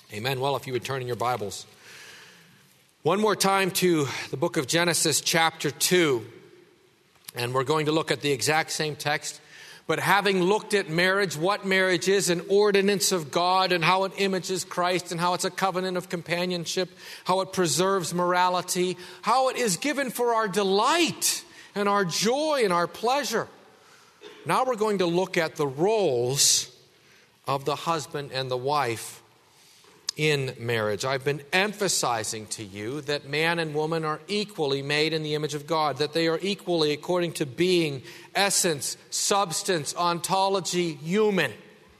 Amen. Well, if you would turn in your Bibles one more time to the book of Genesis chapter 2, and we're going to look at the exact same text, but having looked at marriage, what marriage is, an ordinance of God, and how it images Christ, and how it's a covenant of companionship, how it preserves morality, how it is given for our delight and our joy and our pleasure. Now we're going to look at the roles of the husband and the wife in marriage. I've been emphasizing to you that man and woman are equally made in the image of God, that they are equally, according to being, essence, substance, ontology, human,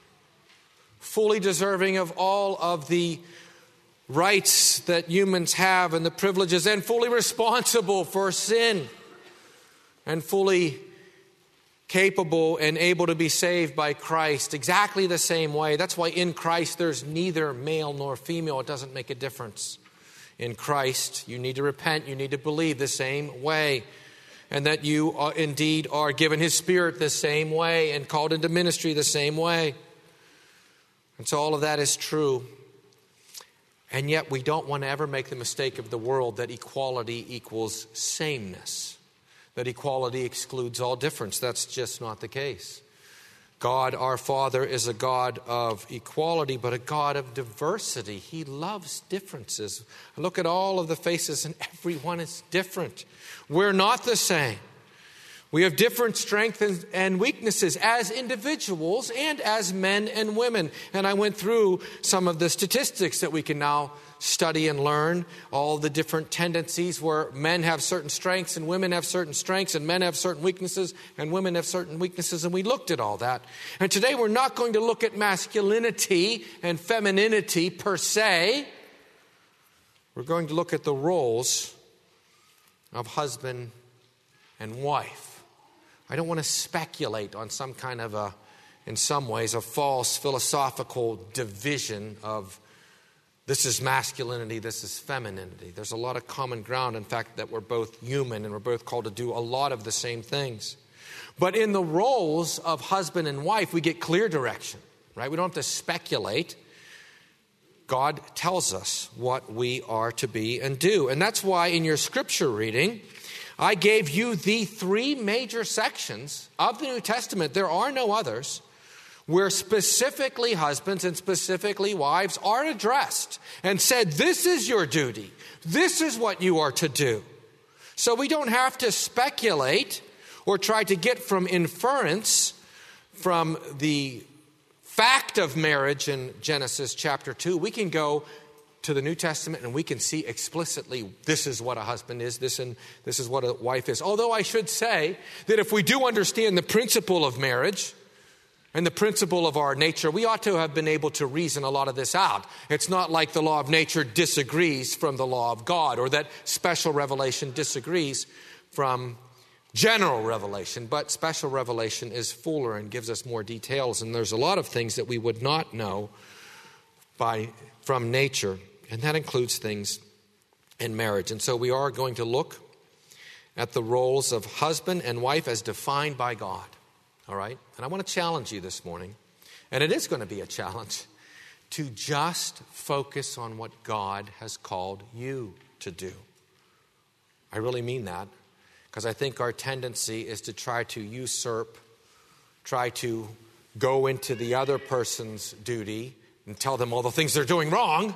fully deserving of all of the rights that humans have and the privileges, and fully responsible for sin, and fully capable and able to be saved by Christ exactly the same way. That's why in Christ there's neither male nor female. It doesn't make a difference. In Christ you need to repent, you need to believe the same way, and that you indeed are given His Spirit the same way and called into ministry the same way. And so all of that is true. And yet we don't want to ever make the mistake of the world that equality equals sameness, that equality excludes all difference. That's just not the case. God, our Father, is a God of equality, but a God of diversity. He loves differences. Look at all of the faces, and everyone is different. We're not the same. We have different strengths and weaknesses as individuals and as men and women. And I went through some of the statistics that we can now study and learn, all the different tendencies where men have certain strengths and women have certain strengths, and men have certain weaknesses and women have certain weaknesses, and we looked at all that. And today we're not going to look at masculinity and femininity per se. We're going to look at the roles of husband and wife. I don't want to speculate on some kind of in some ways, a false philosophical division of this is masculinity, this is femininity. There's a lot of common ground, in fact, that we're both human and we're both called to do a lot of the same things. But in the roles of husband and wife, we get clear direction, right? We don't have to speculate. God tells us what we are to be and do. And that's why in your scripture reading, I gave you the three major sections of the New Testament. There are no others, where specifically husbands and specifically wives are addressed and said, this is your duty. This is what you are to do. So we don't have to speculate or try to get from inference from the fact of marriage in Genesis chapter 2. We can go to the New Testament and we can see explicitly this is what a husband is, this is what a wife is. Although I should say that if we do understand the principle of marriage and the principle of our nature, we ought to have been able to reason a lot of this out. It's not like the law of nature disagrees from the law of God, or that special revelation disagrees from general revelation. But special revelation is fuller and gives us more details, and there's a lot of things that we would not know from nature, and that includes things in marriage. And so we are going to look at the roles of husband and wife as defined by God. All right? And I want to challenge you this morning, and it is going to be a challenge, to just focus on what God has called you to do. I really mean that, because I think our tendency is to try to usurp, try to go into the other person's duty and tell them all the things they're doing wrong,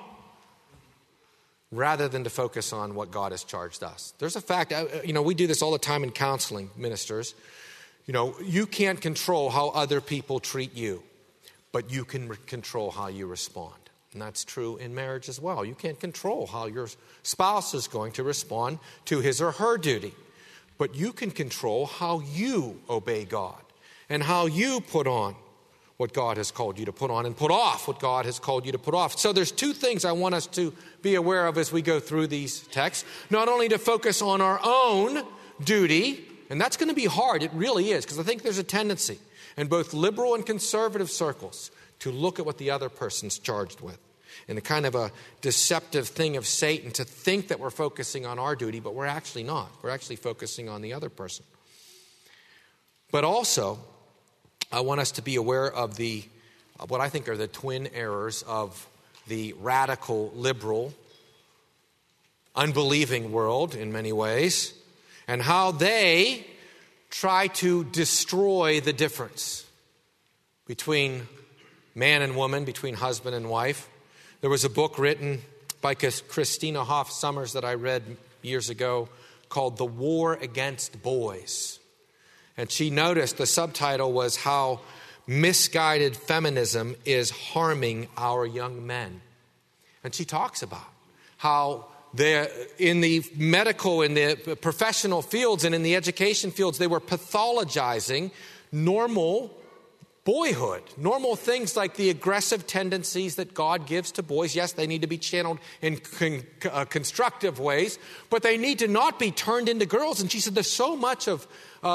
rather than to focus on what God has charged us. There's a fact, we do this all the time in counseling, ministers. You can't control how other people treat you, but you can control how you respond. And that's true in marriage as well. You can't control how your spouse is going to respond to his or her duty, but you can control how you obey God and how you put on what God has called you to put on and put off what God has called you to put off. So there's two things I want us to be aware of as we go through these texts. Not only to focus on our own duty, and that's going to be hard, it really is, because I think there's a tendency in both liberal and conservative circles to look at what the other person's charged with. And a kind of a deceptive thing of Satan to think that we're focusing on our duty, but we're actually not. We're actually focusing on the other person. But also, I want us to be aware of what I think are the twin errors of the radical, liberal, unbelieving world in many ways, and how they try to destroy the difference between man and woman, between husband and wife. There was a book written by Christina Hoff Sommers that I read years ago called The War Against Boys. And she noticed the subtitle was How Misguided Feminism is Harming Our Young Men. And she talks about how in the medical, in the professional fields, and in the education fields, they were pathologizing normal boyhood, normal things like the aggressive tendencies that God gives to boys. Yes, they need to be channeled in constructive ways, but they need to not be turned into girls. And she said there's so much of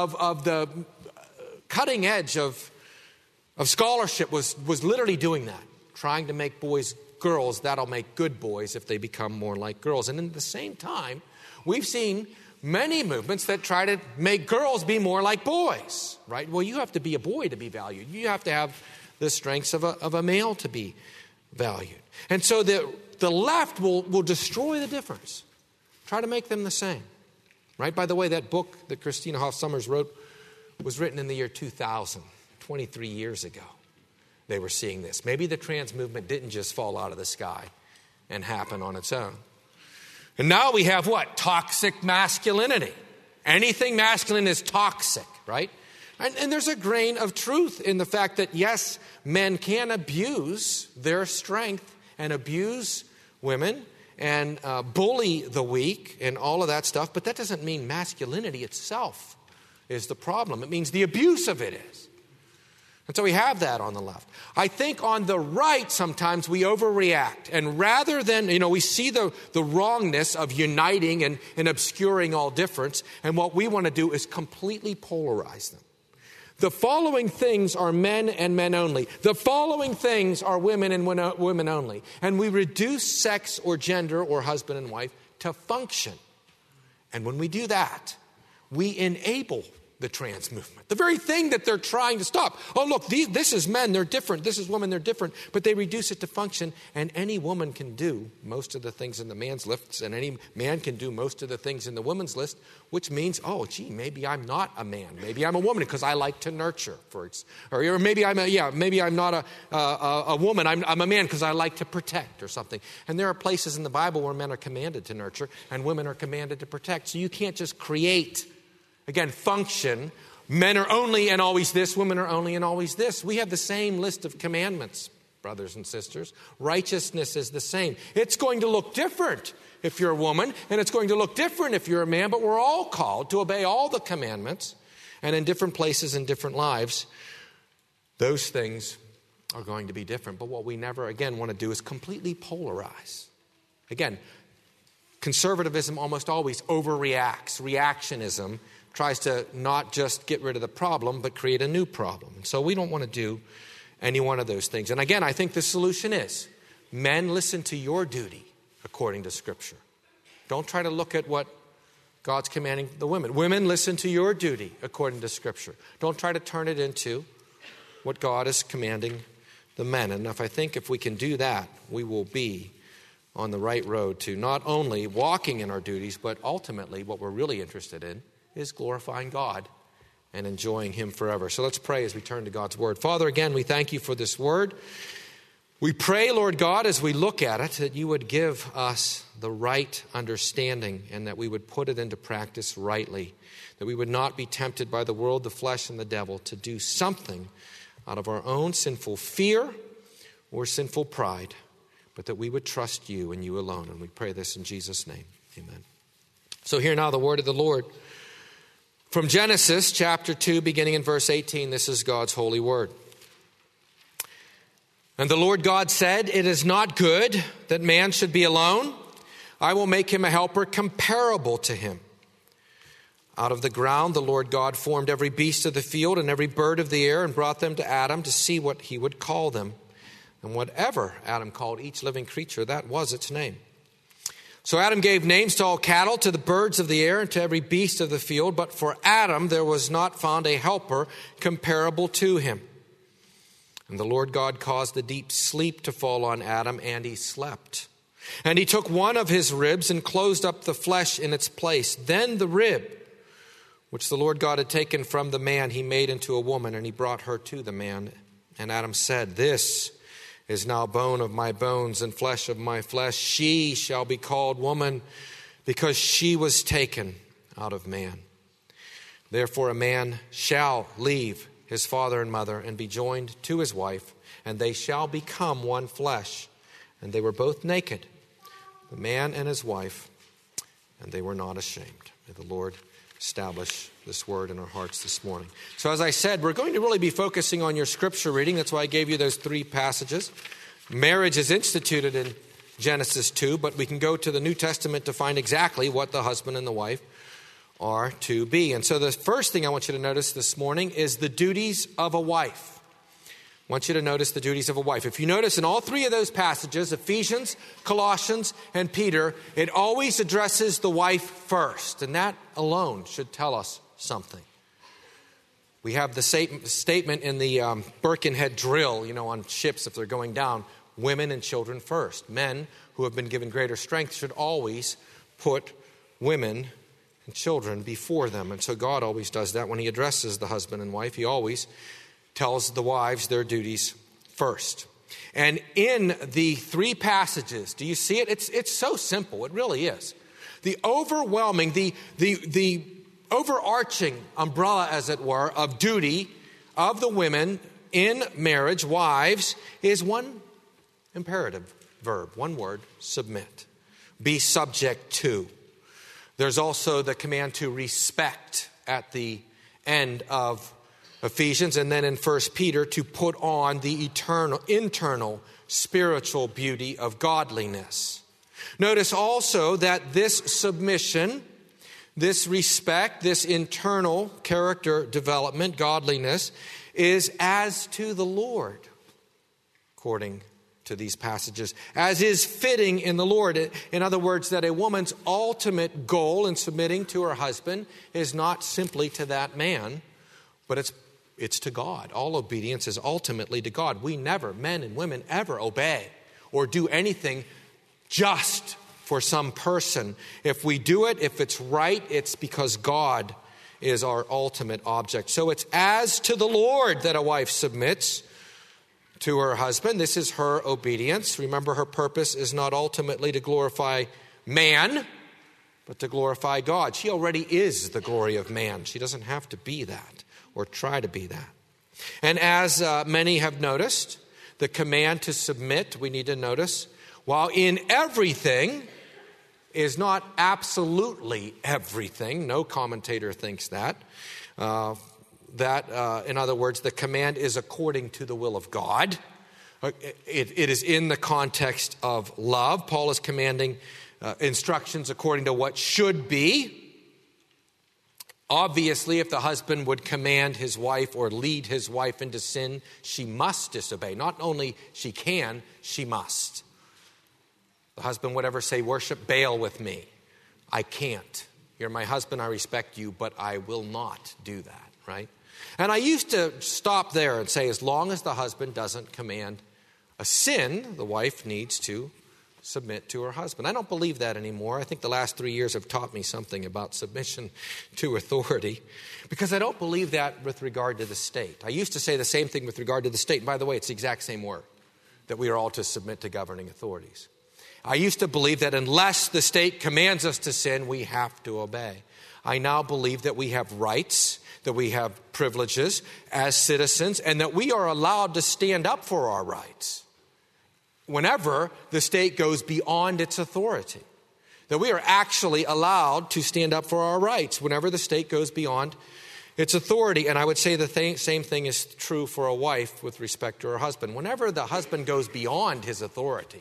the cutting edge of scholarship was literally doing that, trying to make boys girls. That'll make good boys if they become more like girls. And at the same time, we've seen many movements that try to make girls be more like boys, right? Well, you have to be a boy to be valued. You have to have the strengths of a male to be valued. And so the left will destroy the difference, try to make them the same, right? By the way, that book that Christina Hoff Sommers wrote was written in the year 2000, 23 years ago. They were seeing this. Maybe the trans movement didn't just fall out of the sky and happen on its own. And now we have what? Toxic masculinity. Anything masculine is toxic, right? And there's a grain of truth in the fact that, yes, men can abuse their strength and abuse women and bully the weak and all of that stuff, but that doesn't mean masculinity itself is the problem. It means the abuse of it is. And so we have that on the left. I think on the right, sometimes we overreact. And rather than, we see the wrongness of uniting and obscuring all difference. And what we want to do is completely polarize them. The following things are men and men only. The following things are women and women only. And we reduce sex or gender or husband and wife to function. And when we do that, we enable the trans movement. The very thing that they're trying to stop. Oh, look, this is men, they're different. This is women, they're different. But they reduce it to function. And any woman can do most of the things in the man's lists. And any man can do most of the things in the woman's list. Which means, maybe I'm not a man. Maybe I'm a woman because I like to nurture. Or maybe I'm not a woman. I'm a man because I like to protect or something. And there are places in the Bible where men are commanded to nurture and women are commanded to protect. So you can't just create, again, function. Men are only and always this. Women are only and always this. We have the same list of commandments, brothers and sisters. Righteousness is the same. It's going to look different if you're a woman, and it's going to look different if you're a man, but we're all called to obey all the commandments. And in different places and different lives, those things are going to be different. But what we never, again, want to do is completely polarize. Again, conservatism almost always overreacts. Reactionism tries to not just get rid of the problem, but create a new problem. And so we don't want to do any one of those things. And again, I think the solution is, men, listen to your duty according to Scripture. Don't try to look at what God's commanding the women. Women, listen to your duty according to Scripture. Don't try to turn it into what God is commanding the men. And if we can do that, we will be on the right road to not only walking in our duties, but ultimately what we're really interested in is glorifying God and enjoying Him forever. So let's pray as we turn to God's Word. Father, again, we thank You for this Word. We pray, Lord God, as we look at it, that You would give us the right understanding and that we would put it into practice rightly, that we would not be tempted by the world, the flesh, and the devil to do something out of our own sinful fear or sinful pride, but that we would trust You and You alone. And we pray this in Jesus' name. Amen. So hear now the word of the Lord. From Genesis chapter 2, beginning in verse 18, this is God's holy word. And the Lord God said, "It is not good that man should be alone. I will make him a helper comparable to him." Out of the ground the Lord God formed every beast of the field and every bird of the air and brought them to Adam to see what he would call them. And whatever Adam called each living creature, that was its name. So Adam gave names to all cattle, to the birds of the air, and to every beast of the field. But for Adam there was not found a helper comparable to him. And the Lord God caused a deep sleep to fall on Adam, and he slept. And he took one of his ribs and closed up the flesh in its place. Then the rib, which the Lord God had taken from the man, he made into a woman, and he brought her to the man. And Adam said, "This is now bone of my bones and flesh of my flesh. She shall be called woman, because she was taken out of man. Therefore a man shall leave his father and mother and be joined to his wife, and they shall become one flesh. And they were both naked, the man and his wife, and they were not ashamed." May the Lord establish this word in our hearts this morning. So as I said, we're going to really be focusing on your scripture reading. That's why I gave you those three passages. Marriage is instituted in Genesis 2, but we can go to the New Testament to find exactly what the husband and the wife are to be. And so the first thing I want you to notice this morning is the duties of a wife. I want you to notice the duties of a wife. If you notice in all three of those passages, Ephesians, Colossians, and Peter, it always addresses the wife first. And that alone should tell us something. We have the statement in the Birkenhead drill, on ships if they're going down, women and children first. Men who have been given greater strength should always put women and children before them. And so God always does that when he addresses the husband and wife. He always tells the wives their duties first. And in the three passages, do you see it? It's so simple. It really is. The overwhelming, the overarching umbrella, as it were, of duty of the women in marriage, wives, is one imperative verb, one word: submit. Be subject to. There's also the command to respect at the end of Ephesians, and then in 1 Peter to put on the internal spiritual beauty of godliness. Notice also that this submission, this respect, this internal character development, godliness, is as to the Lord, according to these passages, as is fitting in the Lord. In other words, that a woman's ultimate goal in submitting to her husband is not simply to that man, but it's to God. All obedience is ultimately to God. We never, men and women, ever obey or do anything just for some person. If we do it, if it's right, it's because God is our ultimate object. So it's as to the Lord that a wife submits to her husband. This is her obedience. Remember, her purpose is not ultimately to glorify man, but to glorify God. She already is the glory of man. She doesn't have to be that or try to be that. And as many have noticed, the command to submit, we need to notice, while in everything is not absolutely everything. No commentator thinks that. In other words, the command is according to the will of God. It is in the context of love. Paul is commanding instructions according to what should be. Obviously, if the husband would command his wife or lead his wife into sin, she must disobey. Not only she can, she must. The husband would ever say, "Worship Baal with me." I can't. You're my husband, I respect you, but I will not do that, right? And I used to stop there and say, as long as the husband doesn't command a sin, the wife needs to submit to her husband. I don't believe that anymore. I think the last 3 years have taught me something about submission to authority, because I don't believe that with regard to the state. I used to say the same thing with regard to the state. And by the way, it's the exact same word, that we are all to submit to governing authorities. I used to believe that unless the state commands us to sin, we have to obey. I now believe that we have rights, that we have privileges as citizens, and that we are allowed to stand up for our rights whenever the state goes beyond its authority. That we are actually allowed to stand up for our rights whenever the state goes beyond its authority. And I would say the same thing is true for a wife with respect to her husband. Whenever the husband goes beyond his authority,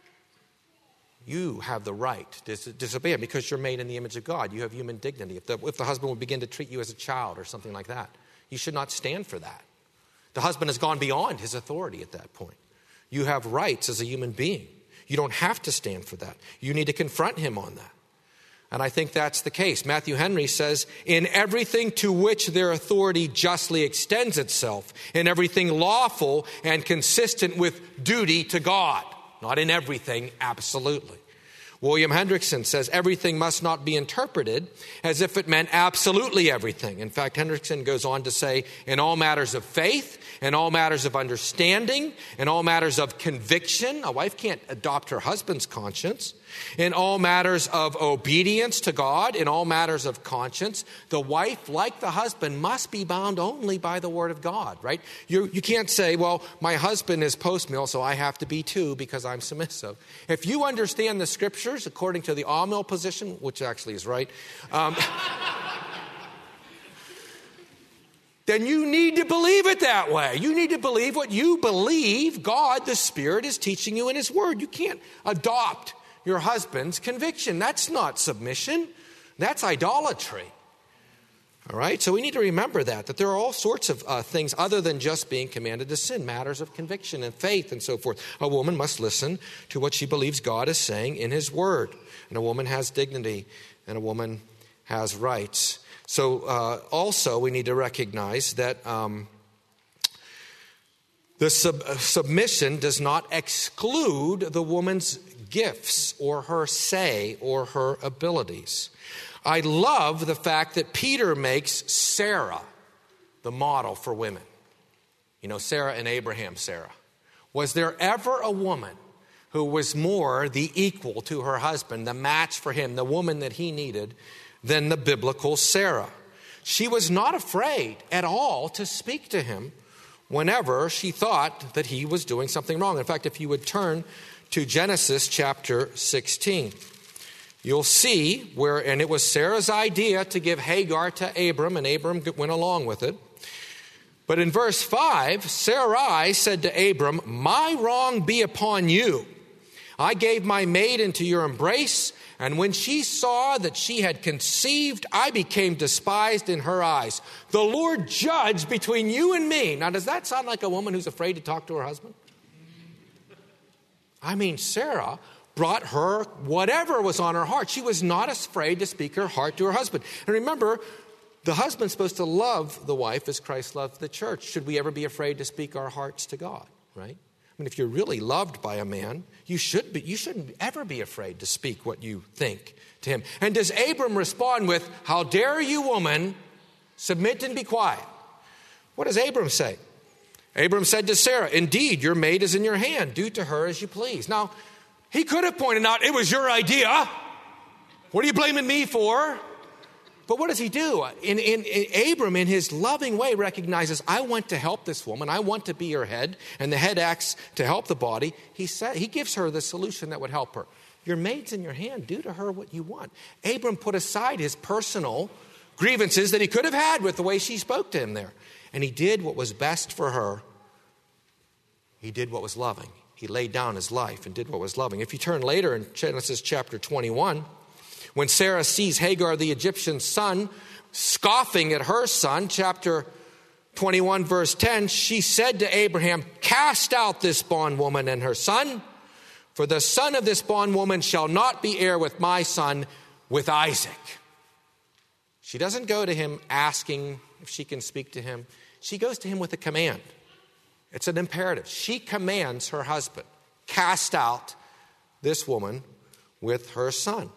you have the right to disobey him, because you're made in the image of God. You have human dignity. If the husband would begin to treat you as a child or something like that, you should not stand for that. The husband has gone beyond his authority at that point. You have rights as a human being. You don't have to stand for that. You need to confront him on that. And I think that's the case. Matthew Henry says, in everything to which their authority justly extends itself, in everything lawful and consistent with duty to God. Not in everything, absolutely. William Hendrickson says everything must not be interpreted as if it meant absolutely everything. In fact, Hendrickson goes on to say, in all matters of faith, in all matters of understanding, in all matters of conviction, a wife can't adopt her husband's conscience, in all matters of obedience to God, in all matters of conscience, the wife, like the husband, must be bound only by the word of God, right? You can't say, well, my husband is post-mill, so I have to be too because I'm submissive. If you understand the scriptures according to the all-mill position, which actually is right, then you need to believe it that way. You need to believe what you believe God, the Spirit, is teaching you in His Word. You can't adopt your husband's conviction. That's not submission. That's idolatry. All right? So we need to remember that there are all sorts of things other than just being commanded to sin, matters of conviction and faith and so forth. A woman must listen to what she believes God is saying in His Word. And a woman has dignity and a woman has rights. So also we need to recognize that the submission does not exclude the woman's gifts or her say or her abilities. I love the fact that Peter makes Sarah the model for women. You know, Sarah and Abraham's Sarah. Was there ever a woman who was more the equal to her husband, the match for him, the woman that he needed, than the biblical Sarah? She was not afraid at all to speak to him whenever she thought that he was doing something wrong. In fact, if you would turn to Genesis chapter 16, you'll see where, and it was Sarah's idea to give Hagar to Abram, and Abram went along with it. But in verse 5, Sarai said to Abram, my wrong be upon you. I gave my maid into your embrace, and when she saw that she had conceived, I became despised in her eyes. The Lord judge between you and me. Now, does that sound like a woman who's afraid to talk to her husband? I mean, Sarah brought her whatever was on her heart. She was not afraid to speak her heart to her husband. And remember, the husband's supposed to love the wife as Christ loved the church. Should we ever be afraid to speak our hearts to God, right? I mean, if you're really loved by a man, you shouldn't ever be afraid to speak what you think to him. And does Abram respond with, how dare you, woman, submit and be quiet? What does Abram say? Abram said to Sarah, indeed, your maid is in your hand. Do to her as you please. Now, he could have pointed out, it was your idea. What are you blaming me for? But what does he do? Abram, in his loving way, recognizes, I want to help this woman. I want to be her head. And the head acts to help the body. He gives her the solution that would help her. Your maid's in your hand. Do to her what you want. Abram put aside his personal grievances that he could have had with the way she spoke to him there. And he did what was best for her. He did what was loving. He laid down his life and did what was loving. If you turn later in Genesis chapter 21, when Sarah sees Hagar, the Egyptian son, scoffing at her son, chapter 21, verse 10, she said to Abraham, cast out this bondwoman and her son, for the son of this bondwoman shall not be heir with my son, with Isaac. She doesn't go to him asking if she can speak to him. She goes to him with a command. It's an imperative. She commands her husband, cast out this woman with her son.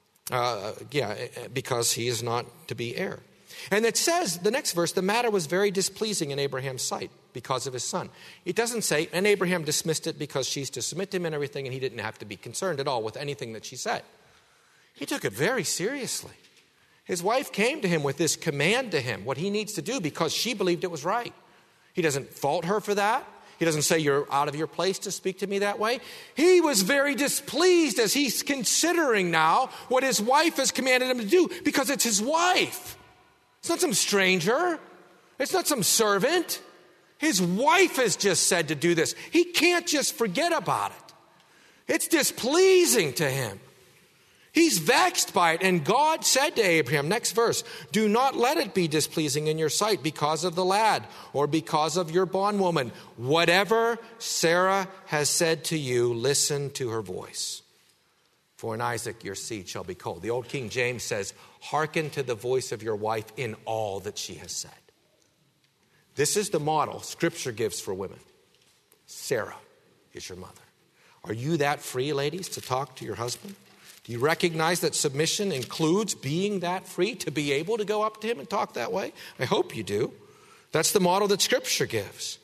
Because he is not to be heir. And it says, the next verse, the matter was very displeasing in Abraham's sight because of his son. It doesn't say, and Abraham dismissed it because she's to submit to him and everything, and he didn't have to be concerned at all with anything that she said. He took it very seriously. His wife came to him with this command to him, what he needs to do because she believed it was right. He doesn't fault her for that. He doesn't say, you're out of your place to speak to me that way. He was very displeased as he's considering now what his wife has commanded him to do, because it's his wife. It's not some stranger. It's not some servant. His wife has just said to do this. He can't just forget about it. It's displeasing to him. He's vexed by it. And God said to Abraham, next verse, do not let it be displeasing in your sight because of the lad or because of your bondwoman. Whatever Sarah has said to you, listen to her voice. For in Isaac your seed shall be called. The old King James says, hearken to the voice of your wife. The old King James says, hearken to the voice of your wife in all that she has said. This is the model Scripture gives for women. Sarah is your mother. Are you that free, ladies, to talk to your husband? Do you recognize that submission includes being that free, to be able to go up to him and talk that way? I hope you do. That's the model that Scripture gives.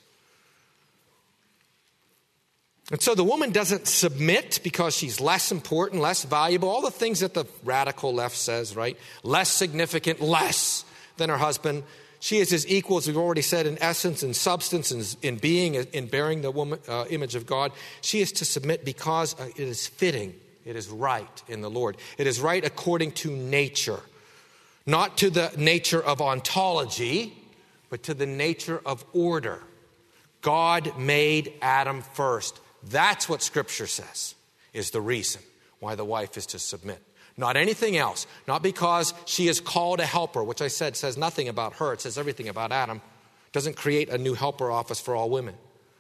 And so the woman doesn't submit because she's less important, less valuable, all the things that the radical left says, right? Less significant, less than her husband. She is his equal, as we've already said, in essence, in substance, in being, in bearing the woman, image of God. She is to submit because it is fitting. It is right in the Lord. It is right according to nature. Not to the nature of ontology, but to the nature of order. God made Adam first. That's what Scripture says is the reason why the wife is to submit. Not anything else. Not because she is called a helper, which I said says nothing about her. It says everything about Adam. It doesn't create a new helper office for all women.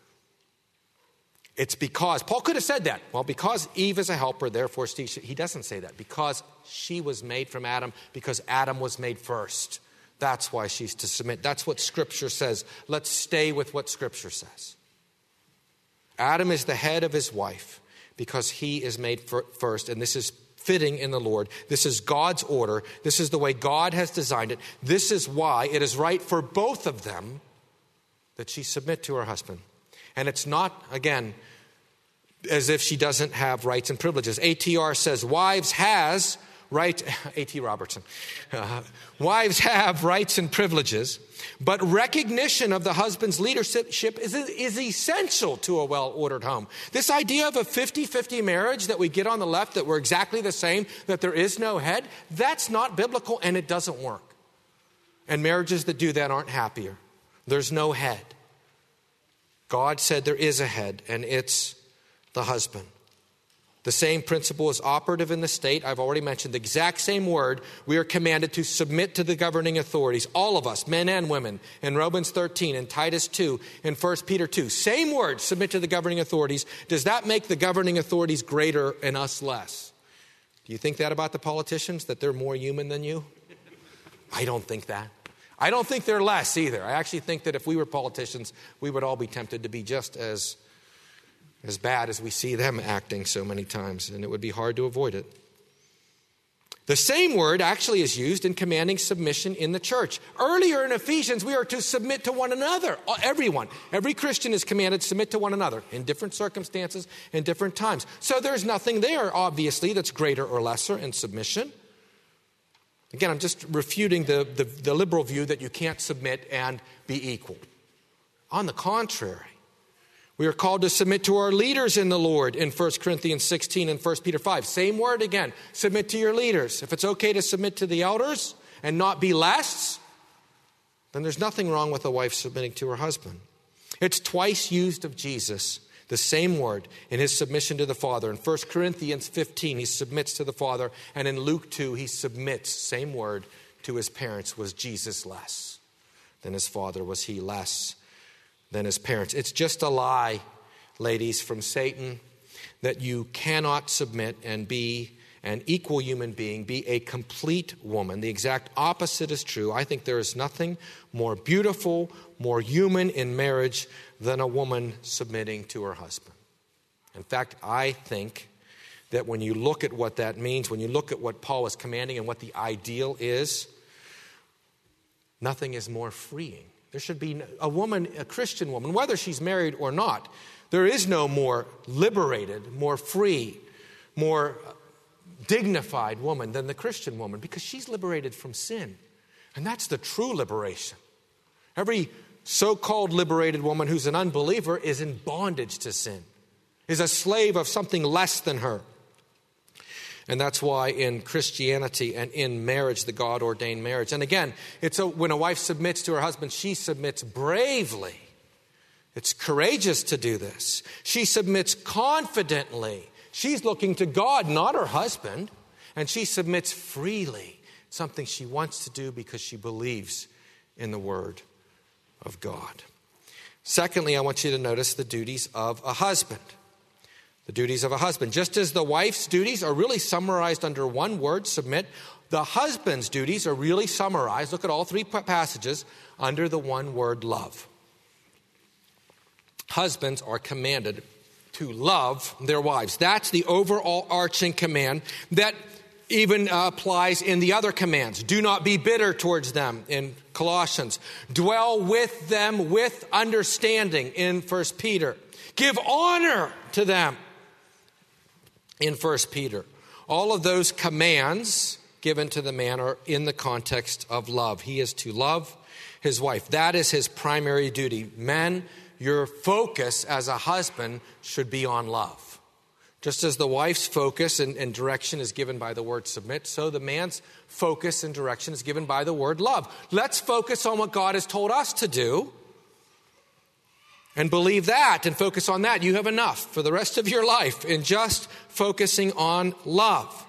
It's because, Paul could have said that. Well, because Eve is a helper, therefore he doesn't say that. Because she was made from Adam, because Adam was made first. That's why she's to submit. That's what Scripture says. Let's stay with what Scripture says. Adam is the head of his wife because he is made first, and this is fitting in the Lord. This is God's order. This is the way God has designed it. This is why it is right for both of them that she submit to her husband. And it's not, again, as if she doesn't have rights and privileges. ATR says, wives has right, A.T. Robertson. Wives have rights and privileges, but recognition of the husband's leadership is essential to a well-ordered home. This idea of a 50-50 marriage that we get on the left, that we're exactly the same, that there is no head, that's not biblical and it doesn't work. And marriages that do that aren't happier. There's no head. God said there is a head, and it's the husband. The same principle is operative in the state. I've already mentioned the exact same word. We are commanded to submit to the governing authorities, all of us, men and women, in Romans 13, in Titus 2, in 1 Peter 2. Same word, submit to the governing authorities. Does that make the governing authorities greater and us less? Do you think that about the politicians, that they're more human than you? I don't think that. I don't think they're less either. I actually think that if we were politicians, we would all be tempted to be just as bad as we see them acting so many times, and it would be hard to avoid it. The same word actually is used in commanding submission in the church. Earlier in Ephesians, we are to submit to one another. Everyone, every Christian is commanded to submit to one another in different circumstances, in different times. So there's nothing there, obviously, that's greater or lesser in submission. Again, I'm just refuting the liberal view that you can't submit and be equal. On the contrary, we are called to submit to our leaders in the Lord in 1 Corinthians 16 and 1 Peter 5. Same word again. Submit to your leaders. If it's okay to submit to the elders and not be less, then there's nothing wrong with a wife submitting to her husband. It's twice used of Jesus, the same word, in his submission to the Father. In 1 Corinthians 15, he submits to the Father. And in Luke 2, he submits, same word, to his parents. Was Jesus less than his father? Was he less than his parents? It's just a lie, ladies, from Satan, that you cannot submit and be an equal human being, be a complete woman. The exact opposite is true. I think there is nothing more beautiful, more human in marriage than a woman submitting to her husband. In fact, I think that when you look at what that means, when you look at what Paul is commanding and what the ideal is, nothing is more freeing. There should be a woman, a Christian woman, whether she's married or not. There is no more liberated, more free, more dignified woman than the Christian woman, because she's liberated from sin. And that's the true liberation. Every so-called liberated woman who's an unbeliever is in bondage to sin, is a slave of something less than her. And that's why in Christianity and in marriage, the God-ordained marriage. And again, when a wife submits to her husband, she submits bravely. It's courageous to do this. She submits confidently. She's looking to God, not her husband. And she submits freely, something she wants to do because she believes in the Word of God. Secondly, I want you to notice the duties of a husband. The duties of a husband. Just as the wife's duties are really summarized under one word, submit, the husband's duties are really summarized, look at all three passages, under the one word, love. Husbands are commanded to love their wives. That's the overall arching command that even applies in the other commands. Do not be bitter towards them in Colossians. Dwell with them with understanding in 1 Peter. Give honor to them in 1 Peter. All of those commands given to the man are in the context of love. He is to love his wife. That is his primary duty. Men, your focus as a husband should be on love. Just as the wife's focus and direction is given by the word submit, so the man's focus and direction is given by the word love. Let's focus on what God has told us to do and believe that and focus on that. You have enough for the rest of your life in just focusing on love.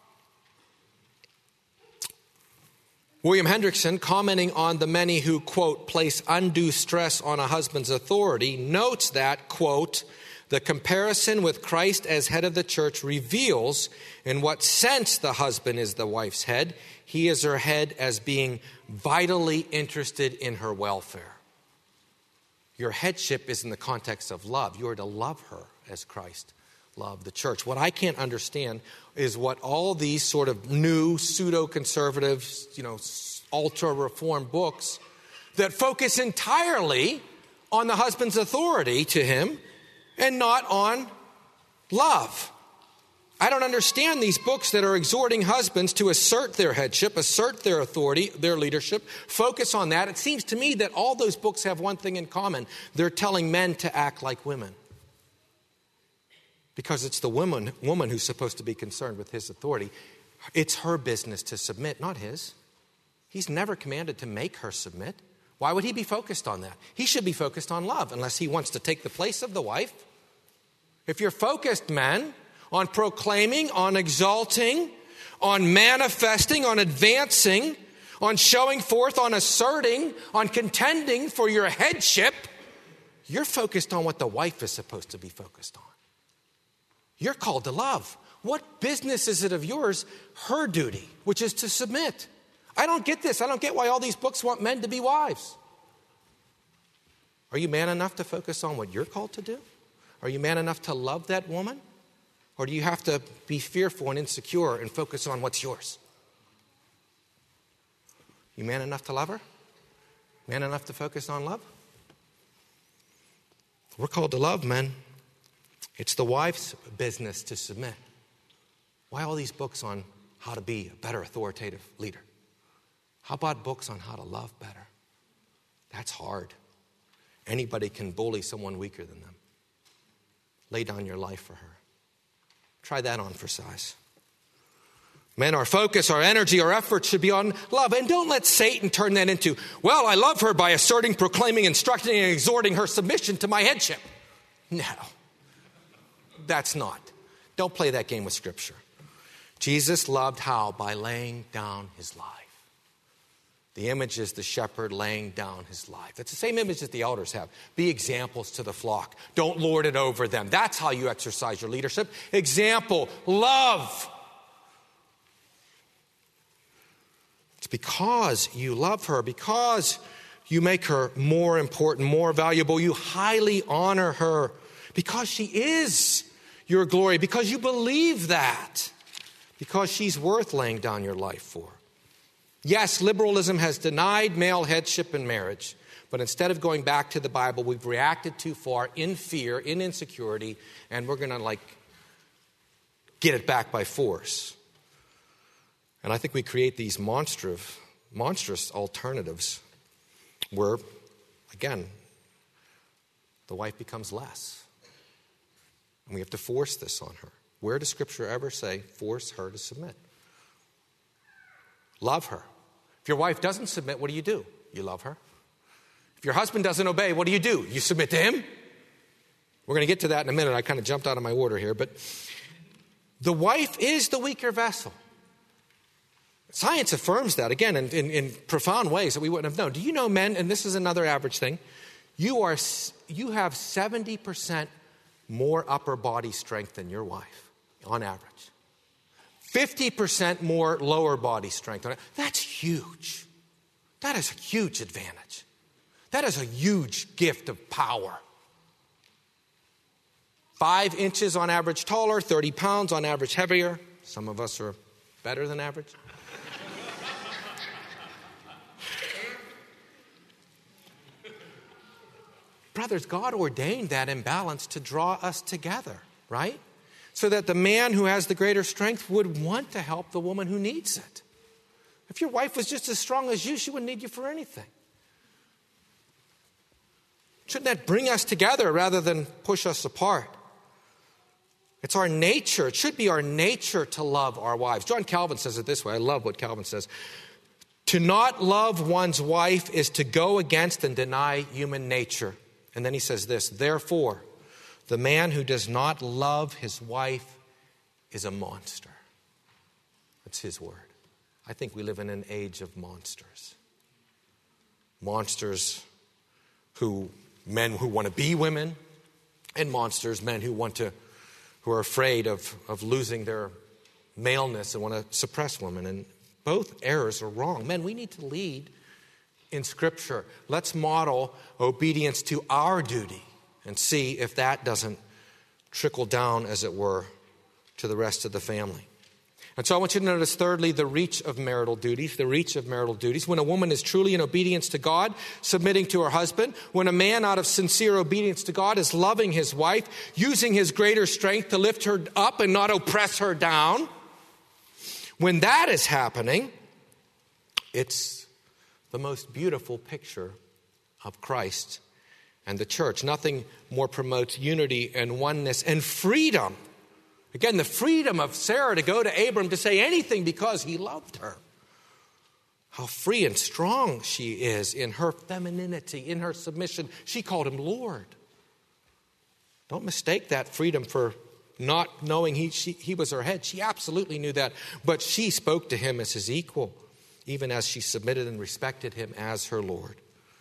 William Hendrickson, commenting on the many who, quote, place undue stress on a husband's authority, notes that, quote, the comparison with Christ as head of the church reveals in what sense the husband is the wife's head. He is her head as being vitally interested in her welfare. Your headship is in the context of love. You are to love her as Christ loved the church. What I can't understand is what all these sort of new pseudo-conservative, ultra-reform books that focus entirely on the husband's authority to him and not on love. I don't understand these books that are exhorting husbands to assert their headship, assert their authority, their leadership, focus on that. It seems to me that all those books have one thing in common. They're telling men to act like women. Because it's the woman who's supposed to be concerned with his authority. It's her business to submit, not his. He's never commanded to make her submit. Why would he be focused on that? He should be focused on love, unless he wants to take the place of the wife. If you're focused, men, on proclaiming, on exalting, on manifesting, on advancing, on showing forth, on asserting, on contending for your headship, you're focused on what the wife is supposed to be focused on. You're called to love. What business is it of yours? Her duty, which is to submit. I don't get this. I don't get why all these books want men to be wives. Are you man enough to focus on what you're called to do? Are you man enough to love that woman? Or do you have to be fearful and insecure and focus on what's yours? You man enough to love her? Man enough to focus on love? We're called to love, men. It's the wife's business to submit. Why all these books on how to be a better authoritative leader? How about books on how to love better? That's hard. Anybody can bully someone weaker than them. Lay down your life for her. Try that on for size. Men, our focus, our energy, our effort should be on love. And don't let Satan turn that into, well, I love her by asserting, proclaiming, instructing, and exhorting her submission to my headship. No. That's not. Don't play that game with Scripture. Jesus loved how? By laying down his life. The image is the shepherd laying down his life. It's the same image that the elders have. Be examples to the flock. Don't lord it over them. That's how you exercise your leadership. Example, love. It's because you love her, because you make her more important, more valuable. You highly honor her because she is your glory, because you believe that, because she's worth laying down your life for. Yes, liberalism has denied male headship in marriage, but instead of going back to the Bible, we've reacted too far in fear, in insecurity, and we're going to get it back by force. And I think we create these monstrous alternatives where, again, the wife becomes less. And we have to force this on her. Where does Scripture ever say, force her to submit? Love her. If your wife doesn't submit, what do? You love her. If your husband doesn't obey, what do? You submit to him. We're going to get to that in a minute. I kind of jumped out of my order here. But the wife is the weaker vessel. Science affirms that, again, in profound ways that we wouldn't have known. Do you know, men, and this is another average thing, you have 70% more upper body strength than your wife, on average. 50% more lower body strength. That's huge. That is a huge advantage. That is a huge gift of power. 5 inches on average taller, 30 pounds on average heavier. Some of us are better than average. Brothers, God ordained that imbalance to draw us together, right? So that the man who has the greater strength would want to help the woman who needs it. If your wife was just as strong as you, she wouldn't need you for anything. Shouldn't that bring us together rather than push us apart? It's our nature. It should be our nature to love our wives. John Calvin says it this way. I love what Calvin says. To not love one's wife is to go against and deny human nature. And then he says this, therefore, the man who does not love his wife is a monster. That's his word. I think we live in an age of monsters. Monsters men who want to be women, and monsters, men who are afraid of losing their maleness and want to suppress women. And both errors are wrong. Men, we need to lead in Scripture. Let's model obedience to our duty and see if that doesn't trickle down, as it were, to the rest of the family. And so I want you to notice, thirdly, the reach of marital duties. The reach of marital duties. When a woman is truly in obedience to God, submitting to her husband. When a man, out of sincere obedience to God, is loving his wife, using his greater strength to lift her up and not oppress her down. When that is happening, it's the most beautiful picture of Christ and the church. Nothing more promotes unity and oneness and freedom. Again, the freedom of Sarah to go to Abram to say anything because he loved her. How free and strong she is in her femininity, in her submission. She called him Lord. Don't mistake that freedom for not knowing he was her head. She absolutely knew that. But she spoke to him as his equal, even as she submitted and respected him as her Lord.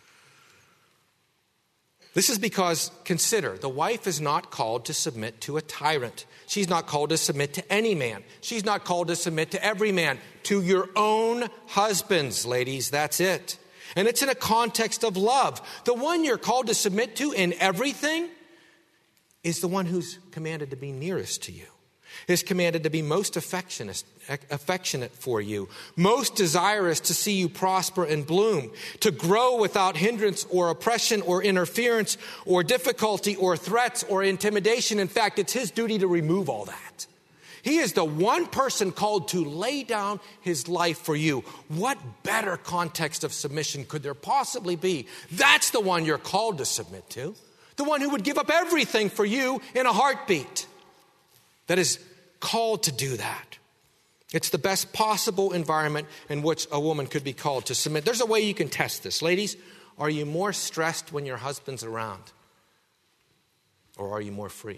This is because, consider, the wife is not called to submit to a tyrant. She's not called to submit to any man. She's not called to submit to every man. To your own husbands, ladies, that's it. And it's in a context of love. The one you're called to submit to in everything is the one who's commanded to be nearest to you. Is commanded to be most affectionate for you, most desirous to see you prosper and bloom, to grow without hindrance or oppression or interference or difficulty or threats or intimidation. In fact, it's his duty to remove all that. He is the one person called to lay down his life for you. What better context of submission could there possibly be? That's the one you're called to submit to. The one who would give up everything for you in a heartbeat. That is called to do that. It's the best possible environment in which a woman could be called to submit. There's a way you can test this. Ladies, are you more stressed when your husband's around? Or are you more free?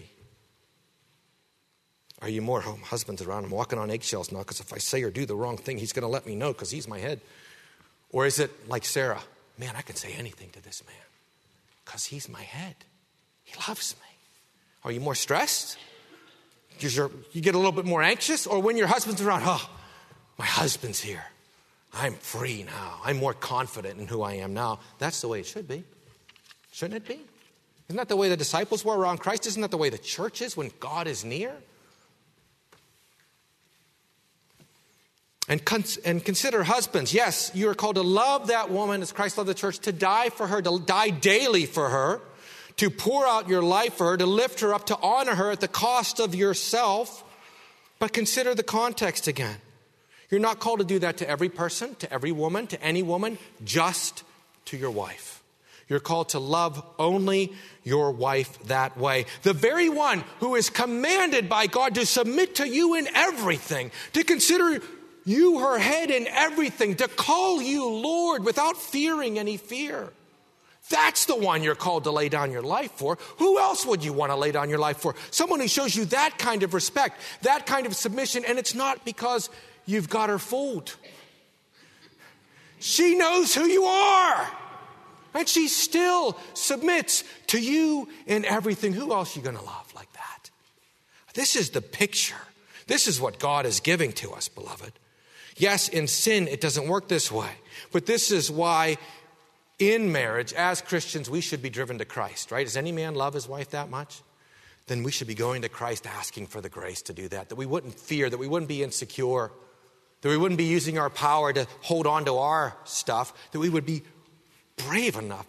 Are you more, husband's around, I'm walking on eggshells now because if I say or do the wrong thing, he's going to let me know because he's my head. Or is it like Sarah? Man, I can say anything to this man because he's my head. He loves me. Are you more stressed? You get a little bit more anxious? Or when your husband's around, my husband's here. I'm free now. I'm more confident in who I am now. That's the way it should be. Shouldn't it be? Isn't that the way the disciples were around Christ? Isn't that the way the church is when God is near? And consider husbands. Yes, you are called to love that woman as Christ loved the church, to die for her, to die daily for her, to pour out your life for her, to lift her up, to honor her at the cost of yourself. But consider the context again. You're not called to do that to every person, to every woman, to any woman, just to your wife. You're called to love only your wife that way. The very one who is commanded by God to submit to you in everything, to consider you her head in everything, to call you Lord without fearing any fear. That's the one you're called to lay down your life for. Who else would you want to lay down your life for? Someone who shows you that kind of respect, that kind of submission, and it's not because you've got her fooled. She knows who you are. And she still submits to you in everything. Who else are you going to love like that? This is the picture. This is what God is giving to us, beloved. Yes, in sin, it doesn't work this way. But this is why in marriage, as Christians, we should be driven to Christ, right? Does any man love his wife that much? Then we should be going to Christ asking for the grace to do that we wouldn't fear, that we wouldn't be insecure, that we wouldn't be using our power to hold on to our stuff, that we would be brave enough,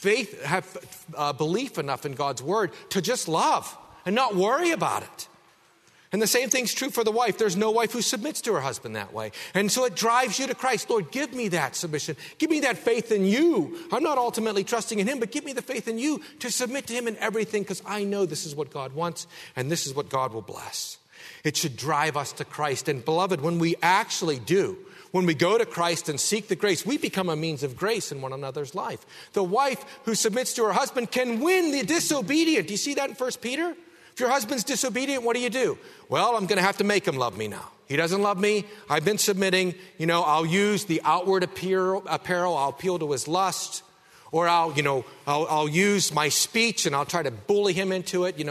belief enough in God's word to just love and not worry about it. And the same thing's true for the wife. There's no wife who submits to her husband that way. And so it drives you to Christ. Lord, give me that submission. Give me that faith in you. I'm not ultimately trusting in him, but give me the faith in you to submit to him in everything, because I know this is what God wants and this is what God will bless. It should drive us to Christ. And beloved, when we actually do, when we go to Christ and seek the grace, we become a means of grace in one another's life. The wife who submits to her husband can win the disobedient. Do you see that in 1 Peter? If your husband's disobedient, what do? Well, I'm going to have to make him love me now. He doesn't love me. I've been submitting. I'll use the outward apparel. I'll appeal to his lust. Or I'll use my speech and I'll try to bully him into it.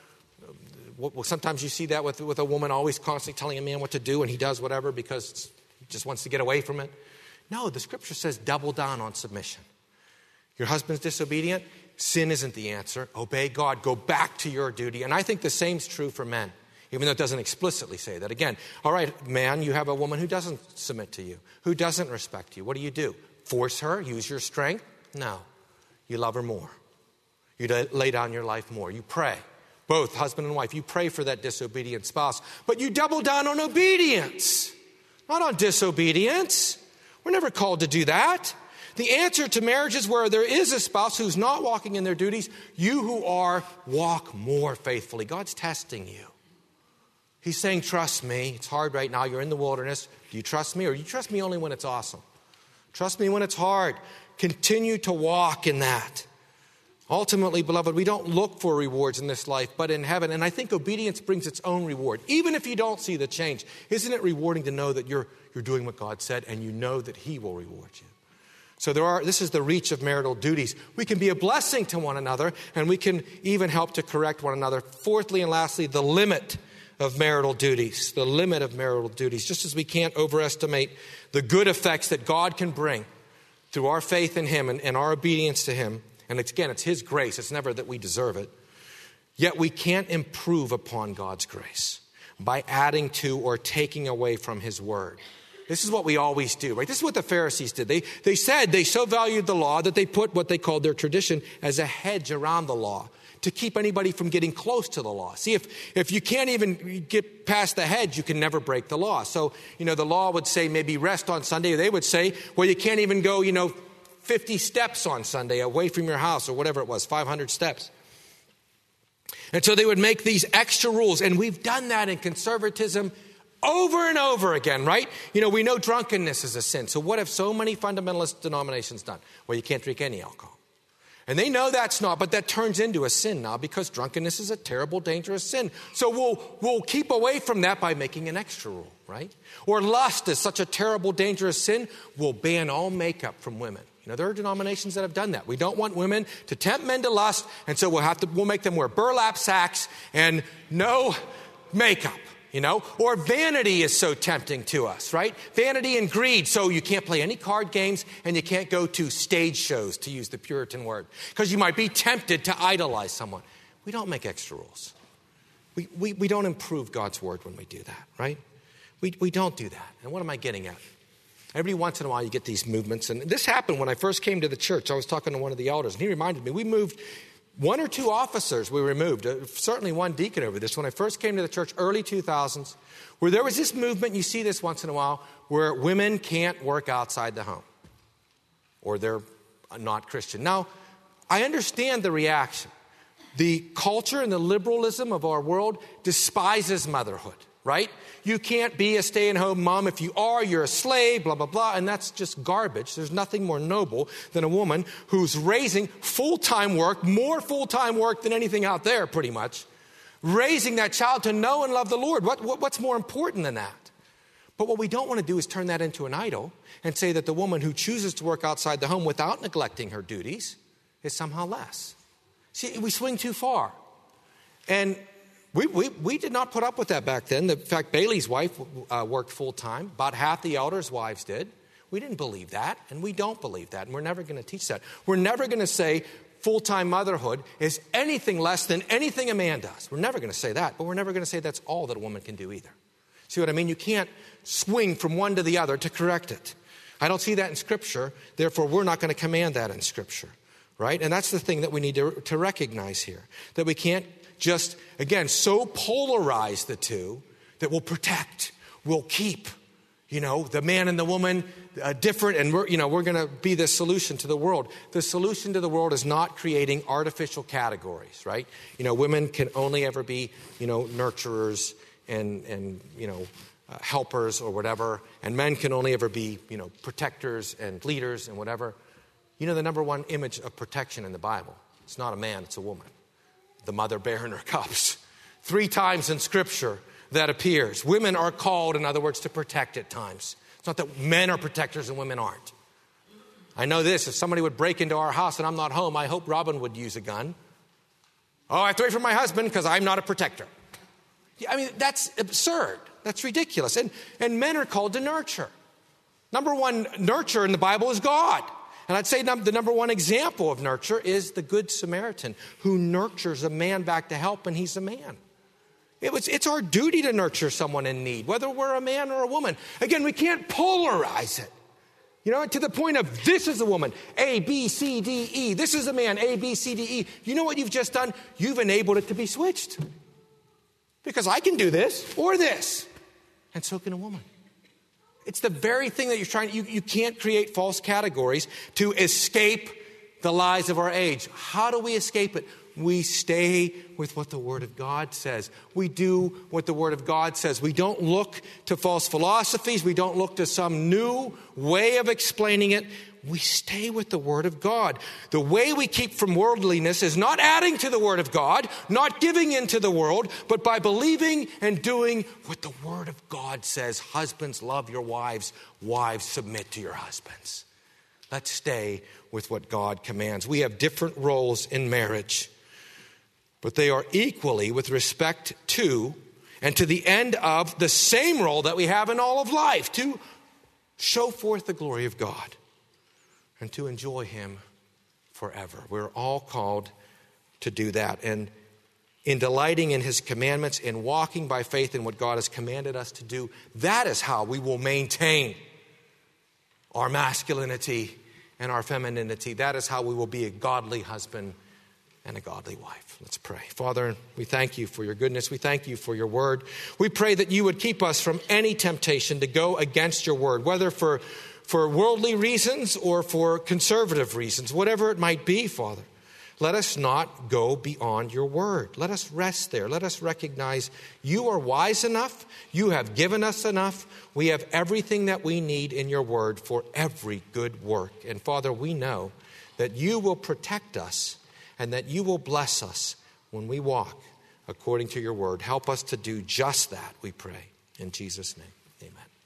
Well, sometimes you see that with a woman always constantly telling a man what to do, and he does whatever because he just wants to get away from it. No, the scripture says double down on submission. Your husband's disobedient. Sin isn't the answer. Obey God. Go back to your duty. And I think the same's true for men, even though it doesn't explicitly say that. Again, all right, man, you have a woman who doesn't submit to you, who doesn't respect you. What do? Force her? Use your strength? No. You love her more. You lay down your life more. You pray. Both husband and wife, you pray for that disobedient spouse. But you double down on obedience, not on disobedience. We're never called to do that. The answer to marriages where there is a spouse who's not walking in their duties, you who are, walk more faithfully. God's testing you. He's saying, trust me. It's hard right now. You're in the wilderness. Do you trust me, or do you trust me only when it's awesome? Trust me when it's hard. Continue to walk in that. Ultimately, beloved, we don't look for rewards in this life, but in heaven. And I think obedience brings its own reward. Even if you don't see the change, isn't it rewarding to know that you're doing what God said and you know that he will reward you? So this is the reach of marital duties. We can be a blessing to one another, and we can even help to correct one another. Fourthly and lastly, the limit of marital duties. The limit of marital duties. Just as we can't overestimate the good effects that God can bring through our faith in him and our obedience to him. And it's his grace. It's never that we deserve it. Yet we can't improve upon God's grace by adding to or taking away from his word. This is what we always do, right? This is what the Pharisees did. They said they so valued the law that they put what they called their tradition as a hedge around the law to keep anybody from getting close to the law. See, if you can't even get past the hedge, you can never break the law. So, the law would say maybe rest on Sunday. They would say, well, you can't even go, 50 steps on Sunday away from your house, or whatever it was, 500 steps. And so they would make these extra rules. And we've done that in conservatism over and over again, right? We know drunkenness is a sin. So what have so many fundamentalist denominations done? Well, you can't drink any alcohol. And they know that's not, but that turns into a sin now because drunkenness is a terrible, dangerous sin. So we'll keep away from that by making an extra rule, right? Or lust is such a terrible, dangerous sin, we'll ban all makeup from women. There are denominations that have done that. We don't want women to tempt men to lust, and so we'll make them wear burlap sacks and no makeup. Or vanity is so tempting to us, right? Vanity and greed. So you can't play any card games and you can't go to stage shows, to use the Puritan word, because you might be tempted to idolize someone. We don't make extra rules. We don't improve God's word when we do that, right? We don't do that. And what am I getting at? Every once in a while you get these movements. And this happened when I first came to the church. I was talking to one of the elders and he reminded me, we moved one or two officers we removed, certainly one deacon over this, when I first came to the church, early 2000s, where there was this movement, you see this once in a while, where women can't work outside the home, or they're not Christian. Now, I understand the reaction. The culture and the liberalism of our world despises motherhood, right? You can't be a stay-at-home mom. If you are, you're a slave, blah, blah, blah. And that's just garbage. There's nothing more noble than a woman who's raising full-time work, more full-time work than anything out there, pretty much, raising that child to know and love the Lord. What's more important than that? But what we don't want to do is turn that into an idol and say that the woman who chooses to work outside the home without neglecting her duties is somehow less. See, we swing too far. And we did not put up with that back then. In fact, Bailey's wife worked full-time. About half the elders' wives did. We didn't believe that, and we don't believe that, and we're never going to teach that. We're never going to say full-time motherhood is anything less than anything a man does. We're never going to say that, but we're never going to say that's all that a woman can do either. See what I mean? You can't swing from one to the other to correct it. I don't see that in Scripture, therefore we're not going to command that in Scripture, right? And that's the thing that we need to recognize here, that we can't just, again, so polarize the two that we'll protect, we'll keep, the man and the woman different, and we're going to be the solution to the world. The solution to the world is not creating artificial categories, right? Women can only ever be, nurturers and helpers or whatever, and men can only ever be, protectors and leaders and whatever. The number one image of protection in the Bible, it's not a man, it's a woman. The mother bearing her cubs. 3 times in Scripture that appears. Women are called, in other words, to protect at times. It's not that men are protectors and women aren't. I know this, if somebody would break into our house and I'm not home, I hope Robin would use a gun. Oh, I have to wait for my husband because I'm not a protector. I mean, that's absurd. That's ridiculous. And men are called to nurture. Number one nurture in the Bible is God. And I'd say the number one example of nurture is the Good Samaritan who nurtures a man back to help, and he's a man. It's our duty to nurture someone in need, whether we're a man or a woman. Again, we can't polarize it. To the point of this is a woman, A, B, C, D, E. This is a man, A, B, C, D, E. You know what you've just done? You've enabled it to be switched. Because I can do this or this, and so can a woman. It's the very thing that you're trying to, you can't create false categories to escape the lies of our age. How do we escape it? We stay with what the Word of God says. We do what the Word of God says. We don't look to false philosophies. We don't look to some new way of explaining it. We stay with the Word of God. The way we keep from worldliness is not adding to the Word of God, not giving into the world, but by believing and doing what the Word of God says. Husbands, love your wives. Wives, submit to your husbands. Let's stay with what God commands. We have different roles in marriage, but they are equally with respect to and to the end of the same role that we have in all of life, to show forth the glory of God and to enjoy Him forever. We're all called to do that. And in delighting in His commandments, in walking by faith in what God has commanded us to do, that is how we will maintain our masculinity and our femininity. That is how we will be a godly husband and a godly wife. Let's pray. Father, we thank you for your goodness. We thank you for your word. We pray that you would keep us from any temptation to go against your word, whether for worldly reasons or for conservative reasons, whatever it might be, Father. Let us not go beyond your word. Let us rest there. Let us recognize you are wise enough. You have given us enough. We have everything that we need in your word for every good work. And Father, we know that you will protect us and that you will bless us when we walk according to your word. Help us to do just that, we pray. In Jesus' name, amen.